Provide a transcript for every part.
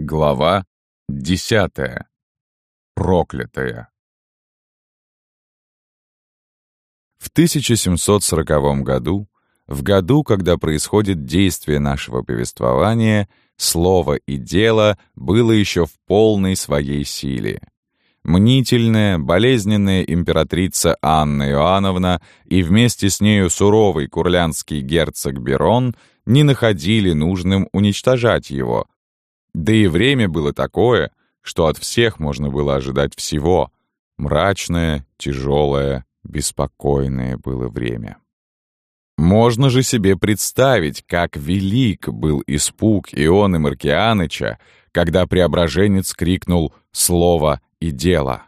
Глава 10. Проклятая. В 1740 году, в году, когда происходит действие нашего повествования, слово и дело было еще в полной своей силе. Мнительная, болезненная императрица Анна Иоанновна и вместе с нею суровый курлянский герцог Берон не находили нужным уничтожать его. Да и время было такое, что от всех можно было ожидать всего. Мрачное, тяжелое, беспокойное было время. Можно же себе представить, как велик был испуг Ионы Маркианыча, когда Преображенец крикнул «Слово и дело».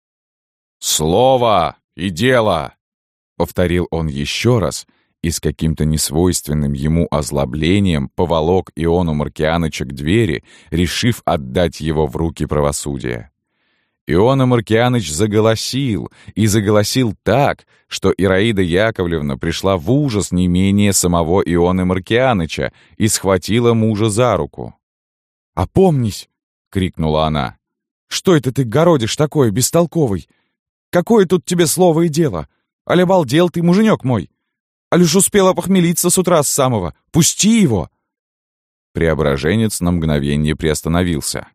«Слово и дело!» — повторил он еще раз и с каким-то несвойственным ему озлоблением поволок Иону Маркианыча к двери, решив отдать его в руки правосудия. Иона Маркианыч заголосил, и заголосил так, что Ираида Яковлевна пришла в ужас не менее самого Ионы Маркианыча и схватила мужа за руку. «Опомнись!» — крикнула она. «Что это ты городишь такое, бестолковый? Какое тут тебе слово и дело? Аль обалдел ты, муженек мой? Аль уж успел опохмелиться с утра с самого? Пусти его!» Преображенец на мгновение приостановился.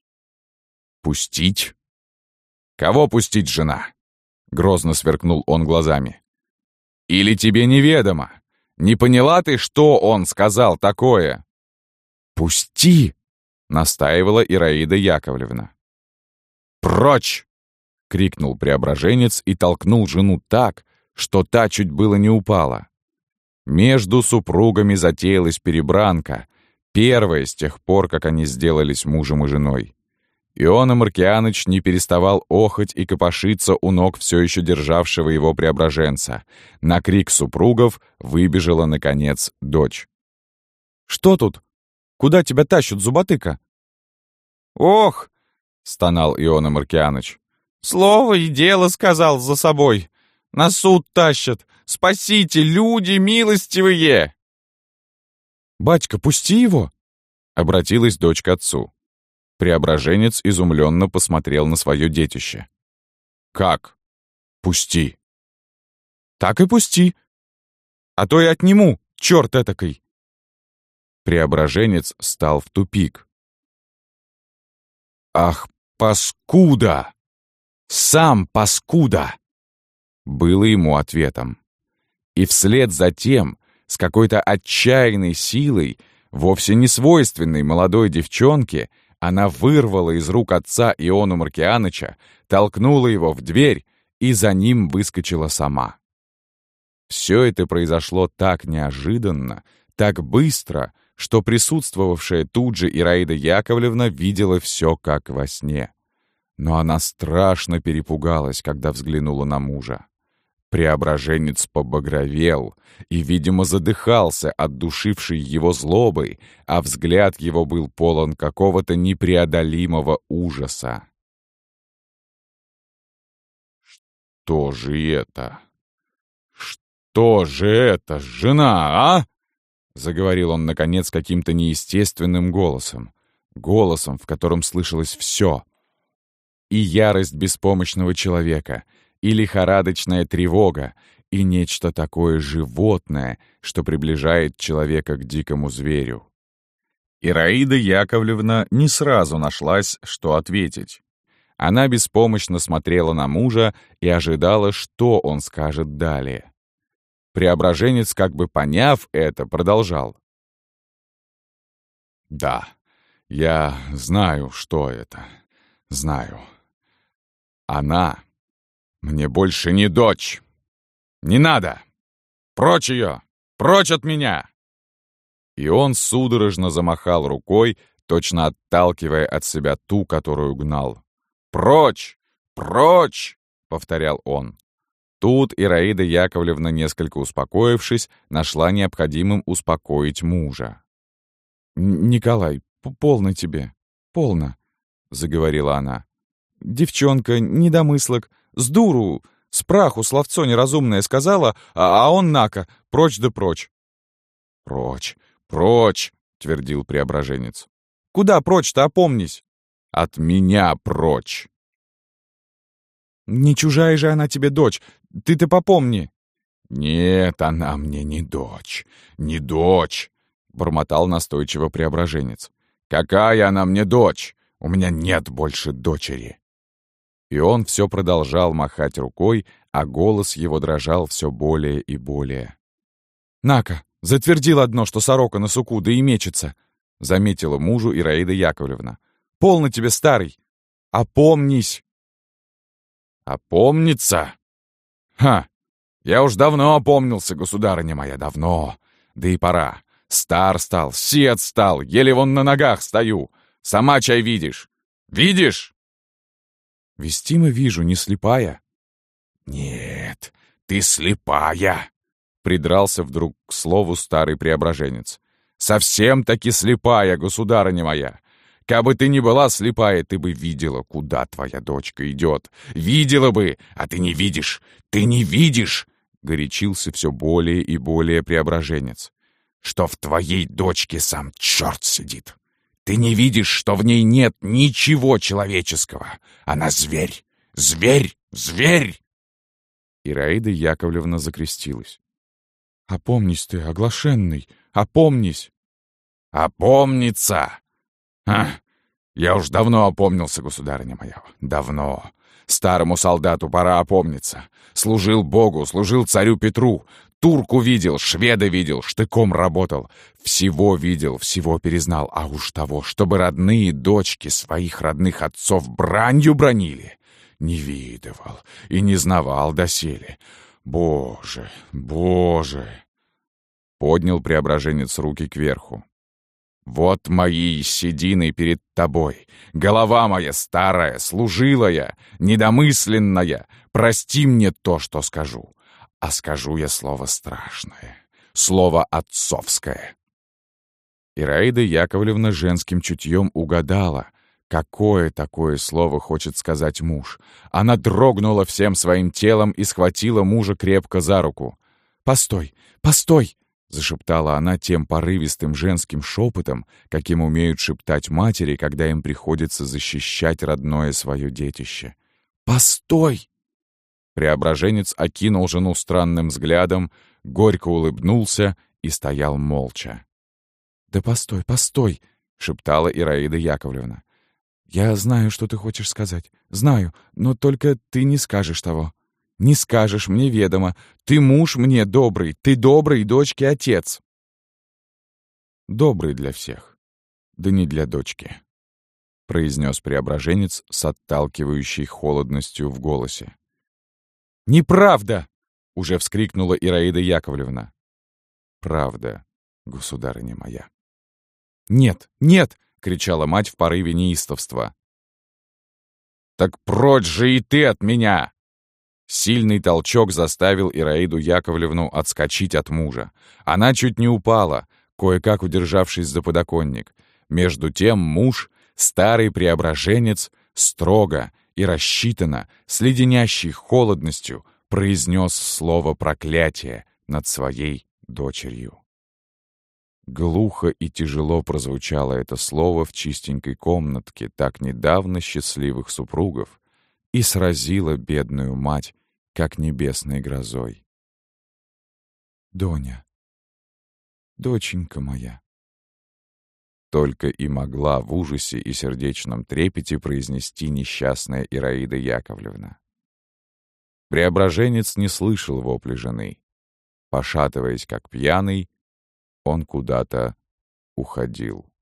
«Пустить? Кого пустить, жена?» — грозно сверкнул он глазами. «Или тебе неведомо? Не поняла ты, что он сказал такое?» «Пусти!» — настаивала Ираида Яковлевна. «Прочь!» — крикнул Преображенец и толкнул жену так, что та чуть было не упала. Между супругами затеялась перебранка, первая с тех пор, как они сделались мужем и женой. Иона Маркианыч не переставал охать и копошиться у ног все еще державшего его Преображенца. На крик супругов выбежала, наконец, дочь. «Что тут? Куда тебя тащат, зуботыка?» «Ох!» — стонал Иона Маркианыч. «Слово и дело сказал за собой. На суд тащат. Спасите, люди милостивые!» «Батька, пусти его!» — обратилась дочь к отцу. Преображенец изумленно посмотрел на свое детище. «Как? Пусти!» «Так и пусти! А то и отниму, черт этакой!» Преображенец стал в тупик. «Ах, паскуда! Сам паскуда!» было ему ответом. И вслед за тем, с какой-то отчаянной силой, вовсе не свойственной молодой девчонке, она вырвала из рук отца Иону Маркианыча, толкнула его в дверь и за ним выскочила сама. Все это произошло так неожиданно, так быстро, что присутствовавшая тут же Ираида Яковлевна видела все как во сне. Но она страшно перепугалась, когда взглянула на мужа. Преображенец побагровел и, видимо, задыхался от душившей его злобы, а взгляд его был полон какого-то непреодолимого ужаса. «Что же это? Что же это, жена, а?» — заговорил он, наконец, каким-то неестественным голосом, в котором слышалось все. И ярость беспомощного человека, и лихорадочная тревога, и нечто такое животное, что приближает человека к дикому зверю. Ираида Яковлевна не сразу нашлась, что ответить. Она беспомощно смотрела на мужа и ожидала, что он скажет далее. Преображенец, как бы поняв это, продолжал. «Да, я знаю, что это. Знаю. Она мне больше не дочь. Не надо! Прочь ее! Прочь от меня!» И он судорожно замахал рукой, точно отталкивая от себя ту, которую гнал. «Прочь! Прочь!» — повторял он. Тут Ираида Яковлевна, несколько успокоившись, нашла необходимым успокоить мужа. «Николай, полно тебе, полно», — заговорила она. «Девчонка, недомыслок, с дуру, с праху словцо неразумное сказала, а он нако, прочь да прочь». «Прочь, прочь», — твердил Преображенец. Куда прочь-то, опомнись!» «От меня прочь!» «Не чужая же она тебе дочь, ты-то попомни!» «Нет, она мне не дочь, не дочь!» — бормотал настойчиво Преображенец. «Какая она мне дочь? У меня нет больше дочери!» И он все продолжал махать рукой, а голос его дрожал все более и более. «На-ка, затвердил одно, что сорока на суку, да и мечется!» — заметила мужу Ираида Яковлевна. «Полно тебе, старый! Опомнись!» «Опомниться? Ха! Я уж давно опомнился, государыня моя, давно. Да и пора. Стар стал, сед стал, еле вон на ногах стою. Сама чай видишь. Видишь?» «Вестимо вижу, не слепая». «Нет, ты слепая!» — придрался вдруг к слову старый Преображенец. «Совсем-таки слепая, государыня моя! Кабы ты не была слепая, ты бы видела, куда твоя дочка идет. Видела бы, а ты не видишь! Ты не видишь!» — горячился все более и более Преображенец. «Что в твоей дочке сам черт сидит! Ты не видишь, что в ней нет ничего человеческого! Она зверь! Зверь! Зверь!» Ираида Яковлевна закрестилась. «Опомнись ты, оглашенный! Опомнись!» «Опомниться! Я уж давно опомнился, государыня моя, давно. Старому солдату пора опомниться. Служил Богу, служил царю Петру. Турку видел, шведа видел, штыком работал. Всего видел, всего перезнал. А уж того, чтобы родные дочки своих родных отцов бранью бранили, не видывал и не знавал доселе. Боже, Боже!» Поднял Преображенец руки кверху. «Вот мои седины перед тобой, голова моя старая, служилая, недомысленная, прости мне то, что скажу, а скажу я слово страшное, слово отцовское». Ираида Яковлевна женским чутьем угадала, какое такое слово хочет сказать муж. Она дрогнула всем своим телом и схватила мужа крепко за руку. «Постой, постой!» — зашептала она тем порывистым женским шепотом, каким умеют шептать матери, когда им приходится защищать родное свое детище. «Постой!» Преображенец окинул жену странным взглядом, горько улыбнулся и стоял молча. «Да постой, постой!» — шептала Ираида Яковлевна. «Я знаю, что ты хочешь сказать. Знаю, но только ты не скажешь того. Не скажешь, мне ведомо. Ты муж мне добрый, ты добрый дочке отец». «Добрый для всех, да не для дочки», — произнес Преображенец с отталкивающей холодностью в голосе. «Неправда!» — уже вскрикнула Ираида Яковлевна. «Правда, государыня моя». «Нет, нет!» — кричала мать в порыве неистовства. «Так прочь же и ты от меня!» Сильный толчок заставил Ираиду Яковлевну отскочить от мужа. Она чуть не упала, кое-как удержавшись за подоконник. Между тем муж, старый Преображенец, строго и рассчитанно, с леденящей холодностью, произнес слово проклятия над своей дочерью. Глухо и тяжело прозвучало это слово в чистенькой комнатке так недавно счастливых супругов и сразило бедную мать, как небесной грозой. «Доня, доченька моя», только и могла в ужасе и сердечном трепете произнести несчастная Ираида Яковлевна. Преображенец не слышал вопли жены. Пошатываясь, как пьяный, он куда-то уходил.